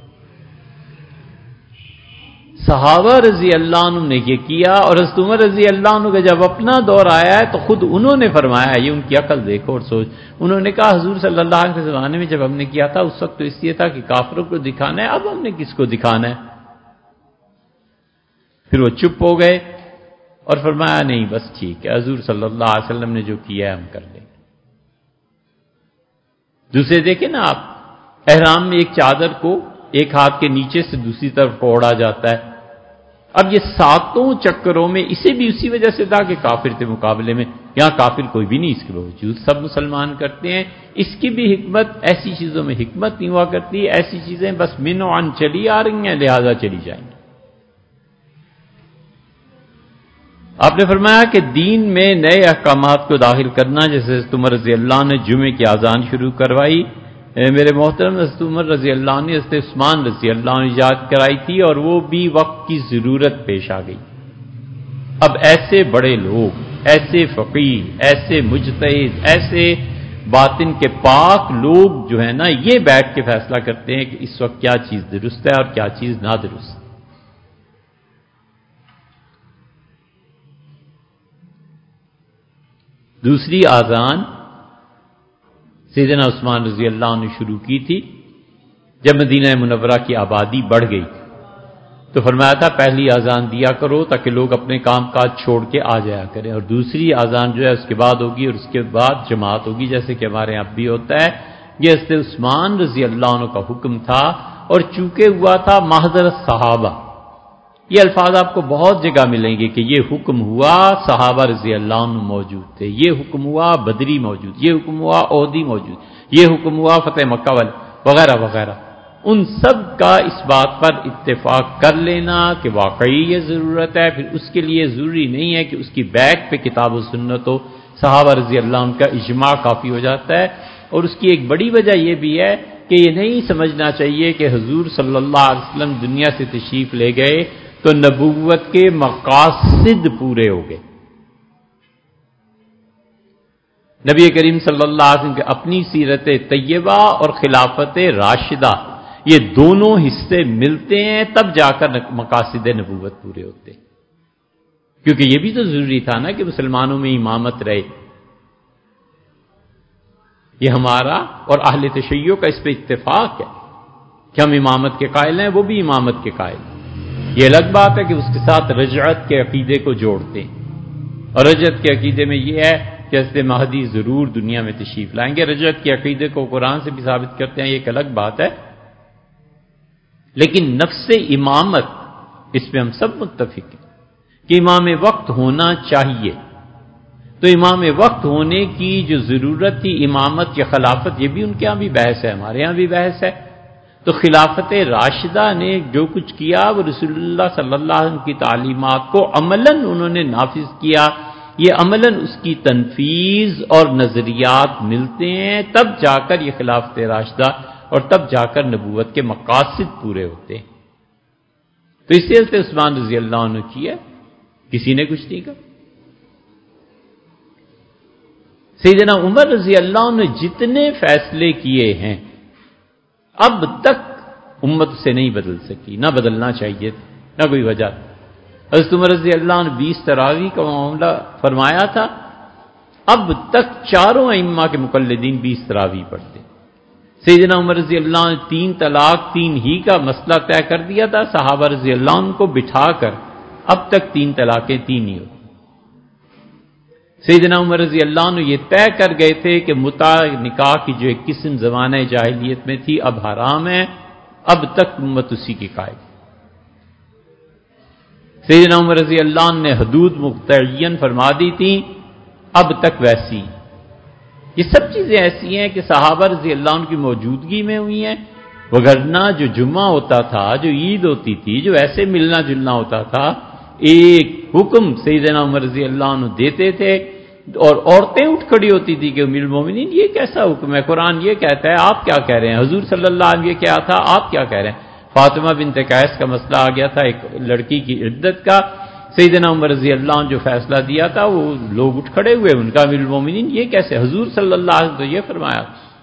صحابہ رضی اللہ عنہ نے یہ کیا، اور حضرت عمر رضی اللہ عنہ کا جب اپنا دور آیا ہے تو خود انہوں نے فرمایا، یہ ان کی عقل دیکھو اور سوچ، انہوں نے کہا حضور صلی اللہ علیہ وسلم کے زمانے میں جب ہم نے کیا تھا اس وقت تو اس لیے تھا کہ کافروں کو دکھانا ہے، اب ہم نے کس کو دکھانا ہے؟ پھر وہ چپ ہو گئے اور فرمایا نہیں بس ٹھیک ہے، حضور صلی اللہ علیہ وسلم نے جو کیا ہے ہم کر لیں گے. دوسرے دیکھیں نا آپ، احرام میں ایک چادر کو ایک ہاتھ کے نیچے سے دوسری طرف کو اوڑا جاتا ہے. اب یہ ساتوں چکروں میں اسے بھی اسی وجہ سے تھا کہ کافر تھے مقابلے میں، یہاں کافر کوئی بھی نہیں، اس کے باوجود سب مسلمان کرتے ہیں. اس کی بھی حکمت، ایسی چیزوں میں حکمت نہیں ہوا کرتی، ایسی چیزیں بس من و عن چلی آ رہی ہیں لہذا چلی جائیں گی. آپ نے فرمایا کہ دین میں نئے احکامات کو داخل کرنا، جیسے حضرت عمر رضی اللہ عنہ نے جمعے کی اذان شروع کروائی، میرے محترم حضرت عمر رضی اللہ عنہ نے حضرت عثمان رضی اللہ عنہ ایجاد کرائی تھی، اور وہ بھی وقت کی ضرورت پیش آ گئی. اب ایسے بڑے لوگ، ایسے فقیہ، ایسے مجتہد، ایسے باطن کے پاک لوگ جو ہیں نا، یہ بیٹھ کے فیصلہ کرتے ہیں کہ اس وقت کیا چیز درست ہے اور کیا چیز نادرست. دوسری آذان سیدنا عثمان رضی اللہ عنہ نے شروع کی تھی جب مدینہ منورہ کی آبادی بڑھ گئی، تو فرمایا تھا پہلی آذان دیا کرو تاکہ لوگ اپنے کام کاج چھوڑ کے آ جایا کریں، اور دوسری آذان جو ہے اس کے بعد ہوگی، اور اس کے بعد جماعت ہوگی، جیسے کہ ہمارے یہاں بھی ہوتا ہے. یہ حضرت عثمان رضی اللہ عنہ کا حکم تھا، اور چونکہ ہوا تھا محضر صحابہ. یہ الفاظ آپ کو بہت جگہ ملیں گے کہ یہ حکم ہوا صحابہ رضی اللہ عنہ موجود تھے، یہ حکم ہوا بدری موجود، یہ حکم ہوا احدی موجود، یہ حکم ہوا فتح مکہ وغیرہ وغیرہ. ان سب کا اس بات پر اتفاق کر لینا کہ واقعی یہ ضرورت ہے، پھر اس کے لیے ضروری نہیں ہے کہ اس کی بیک پہ کتاب و سنت ہو، صحابہ رضی اللہ عنہ کا اجماع کافی ہو جاتا ہے. اور اس کی ایک بڑی وجہ یہ بھی ہے کہ یہ نہیں سمجھنا چاہیے کہ حضور صلی اللہ علیہ وسلم دنیا سے تشریف لے گئے تو نبوت کے مقاصد پورے ہو گئے. نبی کریم صلی اللہ علیہ وسلم کے اپنی سیرت طیبہ اور خلافت راشدہ، یہ دونوں حصے ملتے ہیں تب جا کر مقاصد نبوت پورے ہوتے، کیونکہ یہ بھی تو ضروری تھا نا کہ مسلمانوں میں امامت رہے. یہ ہمارا اور اہل تشیع کا اس پہ اتفاق ہے کہ ہم امامت کے قائل ہیں، وہ بھی امامت کے قائل ہیں. یہ الگ بات ہے کہ اس کے ساتھ رجعت کے عقیدے کو جوڑتے ہیں، اور رجعت کے عقیدے میں یہ ہے کہ حضرت مہدی ضرور دنیا میں تشریف لائیں گے. رجعت کے عقیدے کو قرآن سے بھی ثابت کرتے ہیں، یہ ایک الگ بات ہے. لیکن نفس امامت اس پہ ہم سب متفق ہیں کہ امام وقت ہونا چاہیے. تو امام وقت ہونے کی جو ضرورت تھی امامت یا خلافت، یہ بھی ان کے ہاں بھی بحث ہے، ہمارے ہاں بھی بحث ہے. تو خلافت راشدہ نے جو کچھ کیا وہ رسول اللہ صلی اللہ علیہ وسلم کی تعلیمات کو عملاً انہوں نے نافذ کیا. یہ عملاً اس کی تنفیذ اور نظریات ملتے ہیں تب جا کر یہ خلافت راشدہ اور تب جا کر نبوت کے مقاصد پورے ہوتے ہیں. تو اس سے عثمان رضی اللہ عنہ کیا، کسی نے کچھ نہیں کہا. سیدنا عمر رضی اللہ عنہ نے جتنے فیصلے کیے ہیں اب تک امت سے نہیں بدل سکی، نہ بدلنا چاہیے، نہ کوئی وجہ. حضرت عمر رضی اللہ عنہ بیس تراویح کا معاملہ فرمایا تھا، اب تک چاروں ائمہ کے مقلدین بیس تراویح پڑھتے. سیدنا عمر رضی اللہ عنہ نے تین طلاق تین ہی کا مسئلہ طے کر دیا تھا، صحابہ رضی اللہ عنہ کو بٹھا کر اب تک تین طلاقیں تین ہی ہوتی. سیدنا عمر رضی اللہ عنہ یہ طے کر گئے تھے کہ متع نکاح کی جو ایک قسم زمانہ جاہلیت میں تھی اب حرام ہے، اب تک امت اسی کی قائل. سیدنا عمر رضی اللہ عنہ نے حدود متعین فرما دی تھی، اب تک ویسی. یہ سب چیزیں ایسی ہیں کہ صحابہ رضی اللہ عنہ کی موجودگی میں ہوئی ہیں، وگرنہ جو جمعہ ہوتا تھا، جو عید ہوتی تھی، جو ایسے ملنا جلنا ہوتا تھا، ایک حکم سیدنا عمر رضی اللہ عنہ دیتے تھے اور عورتیں اٹھ کھڑی ہوتی تھی کہ امیر المومنین یہ کیسا حکم ہے، قرآن یہ کہتا ہے، آپ کیا کہہ رہے ہیں، حضور صلی اللہ علیہ وسلم یہ کیا تھا، آپ کیا کہہ رہے ہیں۔ فاطمہ بنت قیس کا مسئلہ آ گیا تھا، ایک لڑکی کی عدت کا، سیدنا عمر رضی اللہ عنہ جو فیصلہ دیا تھا وہ لوگ اٹھ کھڑے ہوئے، ان کا امیر المومنین یہ کیسے، حضور صلی اللہ علیہ وسلم تو یہ فرمایا۔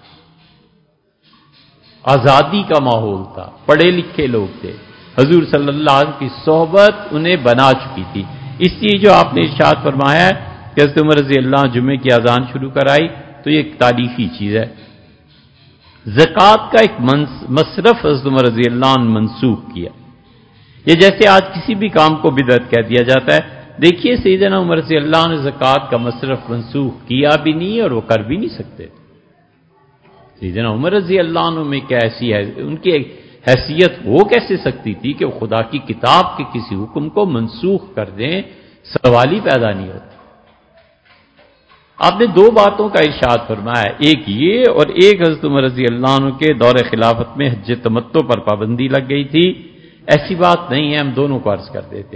آزادی کا ماحول تھا، پڑھے لکھے لوگ تھے، حضور صلی اللہ علیہ وسلم کی صحبت انہیں بنا چکی تھی۔ اس لیے جو آپ نے ارشاد فرمایا ہے کہ حضرت عمر رضی اللہ عنہ جمعے کی اذان شروع کرائی، تو یہ ایک تاریخی چیز ہے۔ زکوٰۃ کا ایک مصرف حضرت عمر رضی اللہ عنہ منسوخ کیا، یہ جیسے آج کسی بھی کام کو بدعت کہہ دیا جاتا ہے۔ دیکھیے سیدنا عمر رضی اللہ عنہ نے زکوٰۃ کا مصرف منسوخ کیا بھی نہیں اور وہ کر بھی نہیں سکتے۔ سیدنا عمر رضی اللہ عنہ میں کیسی ہے، ان کی حیثیت ہو کیسے سکتی تھی کہ وہ خدا کی کتاب کے کسی حکم کو منسوخ کر دیں، سوال ہی پیدا نہیں ہوتا۔ آپ نے دو باتوں کا ارشاد فرمایا، ایک یہ اور ایک حضرت عمر رضی اللہ عنہ کے دور خلافت میں حج تمتع پر پابندی لگ گئی تھی۔ ایسی بات نہیں ہے، ہم دونوں کو عرض کر دیتے۔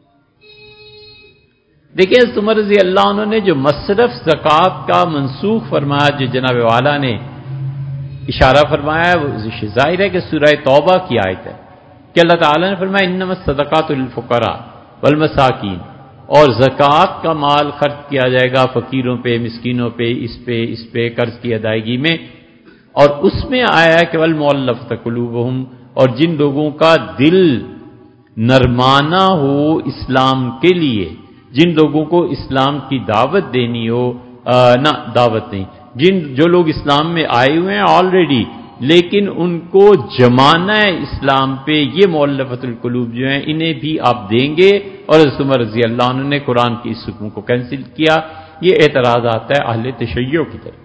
دیکھیں حضرت عمر رضی اللہ عنہ نے جو مصرف زکوٰۃ کا منسوخ فرمایا، جو جناب والا نے اشارہ فرمایا ہے، وہ ظاہر ہے کہ سورہ توبہ کی آیت ہے کہ اللہ تعالیٰ نے فرمایا انما الصدقات للفقراء والمساکین، اور زکوٰۃ کا مال خرچ کیا جائے گا فقیروں پہ، مسکینوں پہ، اس پہ اس پہ قرض کی ادائیگی میں، اور اس میں آیا کہ والمؤلفۃ قلوبہم، اور جن لوگوں کا دل نرمانہ ہو اسلام کے لیے، جن لوگوں کو اسلام کی دعوت دینی ہو، نہ دعوت نہیں، جن جو لوگ اسلام میں آئے ہوئے ہیں آلریڈی لیکن ان کو جمانا ہے اسلام پہ، یہ مؤلفۃ القلوب جو ہیں انہیں بھی آپ دیں گے۔ اور حضرت عمر رضی اللہ عنہ نے قرآن کی اس حکم کو کینسل کیا۔ یہ اعتراض آتا ہے اہل تشیع کی طرف۔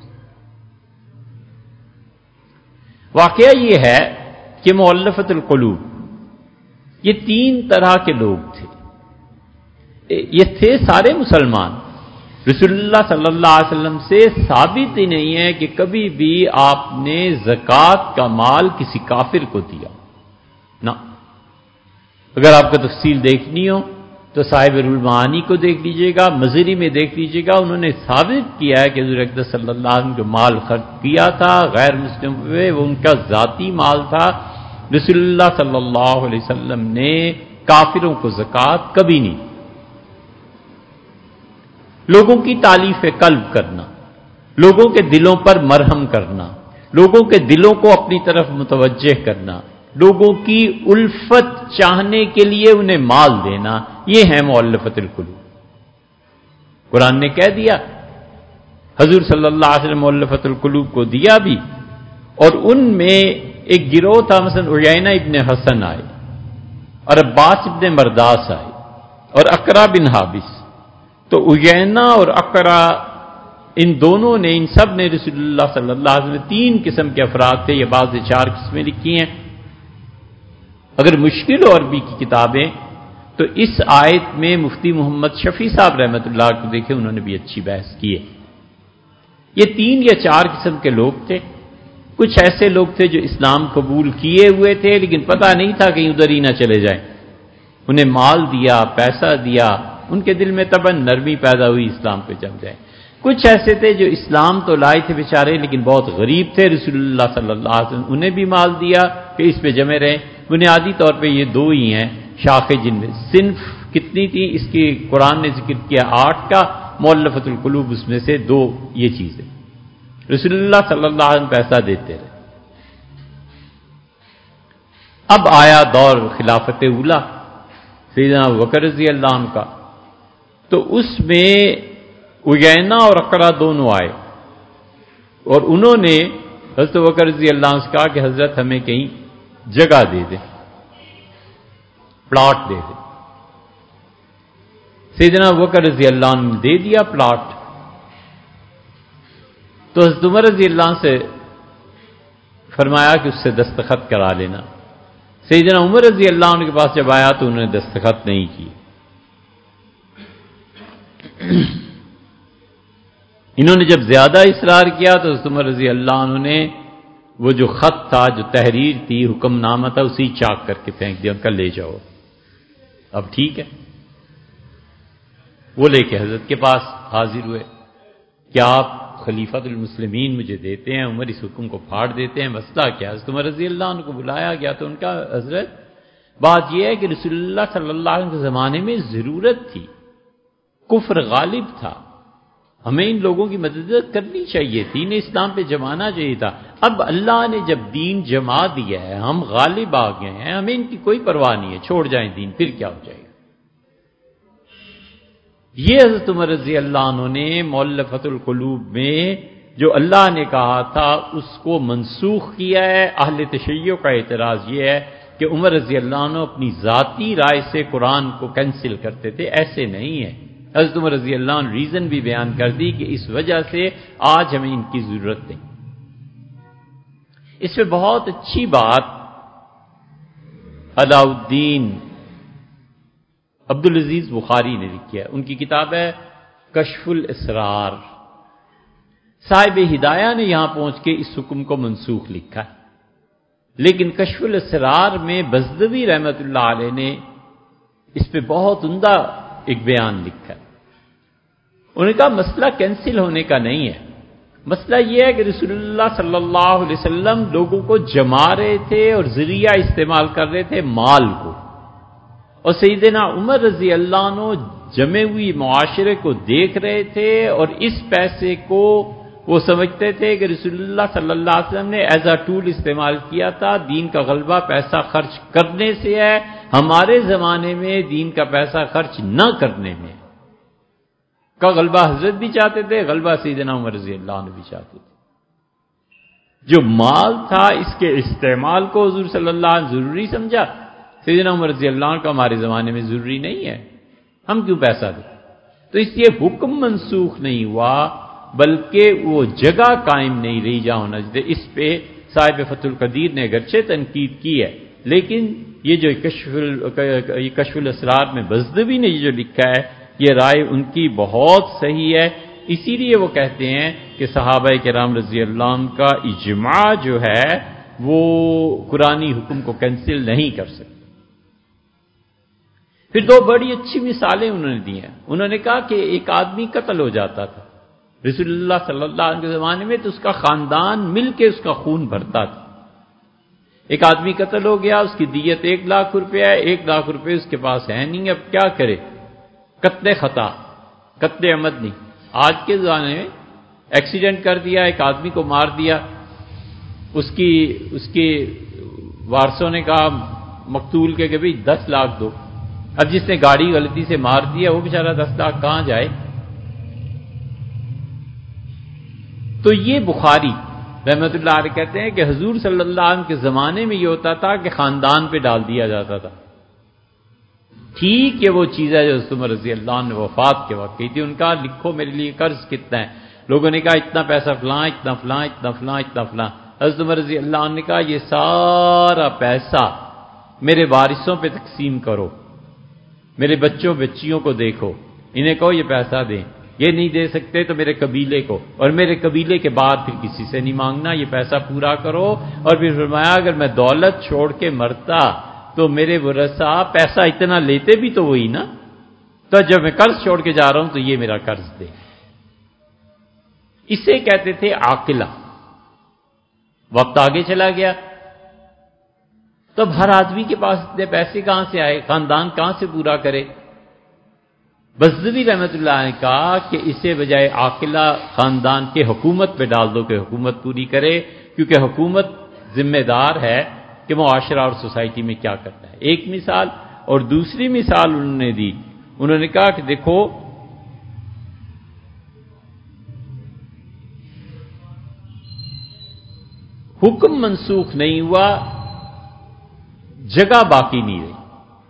واقعہ یہ ہے کہ مؤلفۃ القلوب یہ تین طرح کے لوگ تھے، یہ تھے سارے مسلمان۔ رسول اللہ صلی اللہ علیہ وسلم سے ثابت ہی نہیں ہے کہ کبھی بھی آپ نے زکوٰۃ کا مال کسی کافر کو دیا نہ۔ اگر آپ کو تفصیل دیکھنی ہو تو صاحب المعانی کو دیکھ لیجئے گا، مزری میں دیکھ لیجئے گا، انہوں نے ثابت کیا ہے کہ حضور اقدس صلی اللہ علیہ وسلم جو مال خرچ کیا تھا غیر مسلم پہ وہ ان کا ذاتی مال تھا۔ رسول اللہ صلی اللہ علیہ وسلم نے کافروں کو زکوٰۃ کبھی نہیں۔ لوگوں کی تالیف قلب کرنا، لوگوں کے دلوں پر مرہم کرنا، لوگوں کے دلوں کو اپنی طرف متوجہ کرنا، لوگوں کی الفت چاہنے کے لیے انہیں مال دینا، یہ ہے مؤلفۃ القلوب۔ قرآن نے کہہ دیا، حضور صلی اللہ علیہ وسلم مؤلفۃ القلوب کو دیا بھی، اور ان میں ایک گروہ تھا، مثلا عیینہ ابن حسن آئے اور عباس ابن مرداس آئے اور اقرا بن حابس۔ تو عیینہ اور اقرا ان دونوں نے، ان سب نے رسول اللہ صلی اللہ علیہ وسلم، تین قسم کے افراد تھے، یہ بعض نے چار قسمیں لکھی ہیں۔ اگر مشکل اور بھی کی کتابیں تو اس آیت میں مفتی محمد شفیع صاحب رحمۃ اللہ کو دیکھیں، انہوں نے بھی اچھی بحث کی ہے۔ یہ تین یا چار قسم کے لوگ تھے۔ کچھ ایسے لوگ تھے جو اسلام قبول کیے ہوئے تھے لیکن پتہ نہیں تھا کہیں ادھر ہی نہ چلے جائیں، انہیں مال دیا، پیسہ دیا، ان کے دل میں طبعاً نرمی پیدا ہوئی اسلام پہ جم جائیں۔ کچھ ایسے تھے جو اسلام تو لائے تھے بیچارے لیکن بہت غریب تھے، رسول اللہ صلی اللہ علیہ وسلم انہیں بھی مال دیا کہ اس پہ جمے رہیں۔ بنیادی طور پہ یہ دو ہی ہیں شاخیں جن میں، صنف کتنی تھی اس کی قرآن نے ذکر کیا آٹھ کا، مؤلفۃ القلوب اس میں سے دو یہ چیزیں۔ رسول اللہ صلی اللہ علیہ وسلم پیسہ دیتے رہے۔ اب آیا دور خلافت اولیٰ سیدنا ابوبکر رضی اللہ عنہ کا، تو اس میں عیینہ اور اقرا دونوں آئے اور انہوں نے حضرت ابوبکر رضی اللہ عنہ سے کہا کہ حضرت ہمیں کہیں جگہ دے دیں، پلاٹ دے دیں۔ سیدنا ابوبکر رضی اللہ عنہ نے دے دیا پلاٹ۔ تو حضرت عمر رضی اللہ عنہ سے فرمایا کہ اس سے دستخط کرا لینا۔ سیدنا عمر رضی اللہ عنہ کے پاس جب آیا تو انہوں نے دستخط نہیں کی۔ انہوں نے جب زیادہ اصرار کیا تو حضرت عمر رضی اللہ عنہ نے وہ جو خط تھا، جو تحریر تھی، حکم نامہ تھا، اسی چاک کر کے پھینک دیا، ان کا لے جاؤ، اب ٹھیک ہے۔ وہ لے کے حضرت کے پاس حاضر ہوئے، کیا آپ خلیفۃ المسلمین مجھے دیتے ہیں؟ عمر اس حکم کو پھاڑ دیتے ہیں، مسئلہ کیا؟ حضرت عمر رضی اللہ عنہ کو بلایا گیا تو ان کا حضرت بات یہ ہے کہ رسول اللہ صلی اللہ علیہ وسلم کے زمانے میں ضرورت تھی، کفر غالب تھا، ہمیں ان لوگوں کی مدد کرنی چاہیے تھی، انہیں اسلام پہ جمانا چاہیے تھا۔ اب اللہ نے جب دین جما دیا ہے، ہم غالب آ گئے ہیں، ہمیں ان کی کوئی پرواہ نہیں ہے، چھوڑ جائیں دین، پھر کیا ہو جائے گا۔ یہ حضرت عمر رضی اللہ عنہ نے مؤلفۃ القلوب میں جو اللہ نے کہا تھا اس کو منسوخ کیا ہے۔ اہل تشیع کا اعتراض یہ ہے کہ عمر رضی اللہ عنہ اپنی ذاتی رائے سے قرآن کو کینسل کرتے تھے، ایسے نہیں ہے۔ حضرت عمر رضی اللہ عنہ ریزن بھی بیان کر دی کہ اس وجہ سے آج ہمیں ان کی ضرورت نہیں۔ اس میں بہت اچھی بات علاء الدین عبدالعزیز بخاری نے لکھی ہے، ان کی کتاب ہے کشف الاسرار۔ صاحب ہدایہ نے یہاں پہنچ کے اس حکم کو منسوخ لکھا ہے، لیکن کشف الاسرار میں بزدوی رحمت اللہ علیہ نے اس پہ بہت عمدہ ایک بیان لکھا ہے۔ انہوں نے کہا مسئلہ کینسل ہونے کا نہیں ہے، مسئلہ یہ ہے کہ رسول اللہ صلی اللہ علیہ وسلم لوگوں کو جما رہے تھے اور ذریعہ استعمال کر رہے تھے مال کو، اور سیدنا عمر رضی اللہ عنہ جمے ہوئی معاشرے کو دیکھ رہے تھے اور اس پیسے کو وہ سمجھتے تھے کہ رسول اللہ صلی اللہ علیہ وسلم نے ایز اے ٹول استعمال کیا تھا، دین کا غلبہ پیسہ خرچ کرنے سے ہے، ہمارے زمانے میں دین کا پیسہ خرچ نہ کرنے میں کا غلبہ حضرت بھی چاہتے تھے، غلبہ سیدنا عمر رضی اللہ عنہ بھی چاہتے تھے۔ جو مال تھا اس کے استعمال کو حضور صلی اللہ علیہ وسلم ضروری سمجھا، سیدنا عمر رضی اللہ عنہ کا ہمارے زمانے میں ضروری نہیں ہے، ہم کیوں پیسہ دیں؟ تو اس لیے حکم منسوخ نہیں ہوا، بلکہ وہ جگہ قائم نہیں رہی جہاں ہونا چاہیے۔ اس پہ صاحب فتح القدیر نے اگرچہ تنقید کی ہے، لیکن یہ جو کشف کشف الاسرار میں بزدوی نے یہ جو لکھا ہے، یہ رائے ان کی بہت صحیح ہے۔ اسی لیے وہ کہتے ہیں کہ صحابہ کرام رضی اللہ عنہ کا اجماع جو ہے وہ قرآنی حکم کو کینسل نہیں کر سکتے۔ پھر دو بڑی اچھی مثالیں انہوں نے دی ہیں۔ انہوں نے کہا کہ ایک آدمی قتل ہو جاتا تھا رسول اللہ صلی اللہ علیہ وسلم کے زمانے میں، تو اس کا خاندان مل کے اس کا خون بھرتا تھا۔ ایک آدمی قتل ہو گیا، اس کی دیت ایک لاکھ روپے ہے، ایک لاکھ روپے اس کے پاس ہے نہیں، اب کیا کرے؟ قتل خطا، قتل عمد نہیں۔ آج کے زمانے میں ایکسیڈنٹ کر دیا، ایک آدمی کو مار دیا، اس کی اس کے وارثوں نے کہا مقتول کے کہ بھئی دس لاکھ دو۔ اب جس نے گاڑی غلطی سے مار دیا وہ بیچارہ دس لاکھ کہاں جائے؟ تو یہ بخاری رحمت اللہ علیہ کہتے ہیں کہ حضور صلی اللہ علیہ وسلم کے زمانے میں یہ ہوتا تھا کہ خاندان پہ ڈال دیا جاتا تھا۔ ٹھیک ہے، وہ چیز ہے جو حضرت عمر رضی اللہ عنہ نے وفات کے وقت کی تھی، ان کا لکھو میرے لیے قرض کتنا ہے، لوگوں نے کہا اتنا پیسہ فلاں اتنا فلاں اتنا فلاں اتنا فلاں۔ حضرت عمر رضی اللہ عنہ نے کہا یہ سارا پیسہ میرے وارثوں پہ تقسیم کرو، میرے بچوں بچیوں کو دیکھو، انہیں کہو یہ پیسہ دیں، یہ نہیں دے سکتے تو میرے قبیلے کو، اور میرے قبیلے کے بعد پھر کسی سے نہیں مانگنا، یہ پیسہ پورا کرو۔ اور پھر فرمایا اگر میں دولت چھوڑ کے مرتا تو میرے ورثہ پیسہ اتنا لیتے بھی تو وہی نا، تو جب میں قرض چھوڑ کے جا رہا ہوں تو یہ میرا قرض دے۔ اسے کہتے تھے عاقلہ۔ وقت آگے چلا گیا، تب ہر آدمی کے پاس اتنے پیسے کہاں سے آئے، خاندان کہاں سے پورا کرے؟ بزدوی رحمت اللہ نے کہا کہ اسے بجائے عاقلہ خاندان کے حکومت پہ ڈال دو کہ حکومت پوری کرے، کیونکہ حکومت ذمہ دار ہے کہ معاشرہ اور سوسائٹی میں کیا کرنا ہے۔ ایک مثال، اور دوسری مثال انہوں نے دی، انہوں نے کہا کہ دیکھو حکم منسوخ نہیں ہوا، جگہ باقی نہیں رہی۔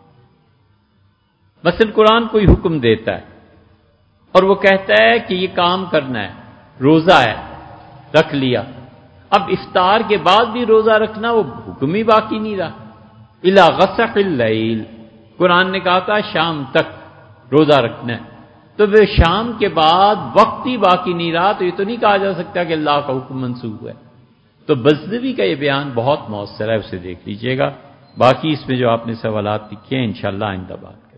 مثلا قرآن کوئی حکم دیتا ہے اور وہ کہتا ہے کہ یہ کام کرنا ہے، روزہ ہے، رکھ لیا، اب افطار کے بعد بھی روزہ رکھنا، وہ حکم ہی باقی نہیں رہا۔ اِلَىٰ غَسَقِ اللَّيْلِ، قرآن نے کہا تھا شام تک روزہ رکھنا ہے، تو وہ شام کے بعد وقت ہی باقی نہیں رہا تو یہ تو نہیں کہا جا سکتا کہ اللہ کا حکم منسوخ ہے۔ تو بزدوی کا یہ بیان بہت مؤثر ہے، اسے دیکھ لیجئے گا۔ باقی اس میں جو آپ نے سوالات لکھے ہیں انشاءاللہ آئندہ بات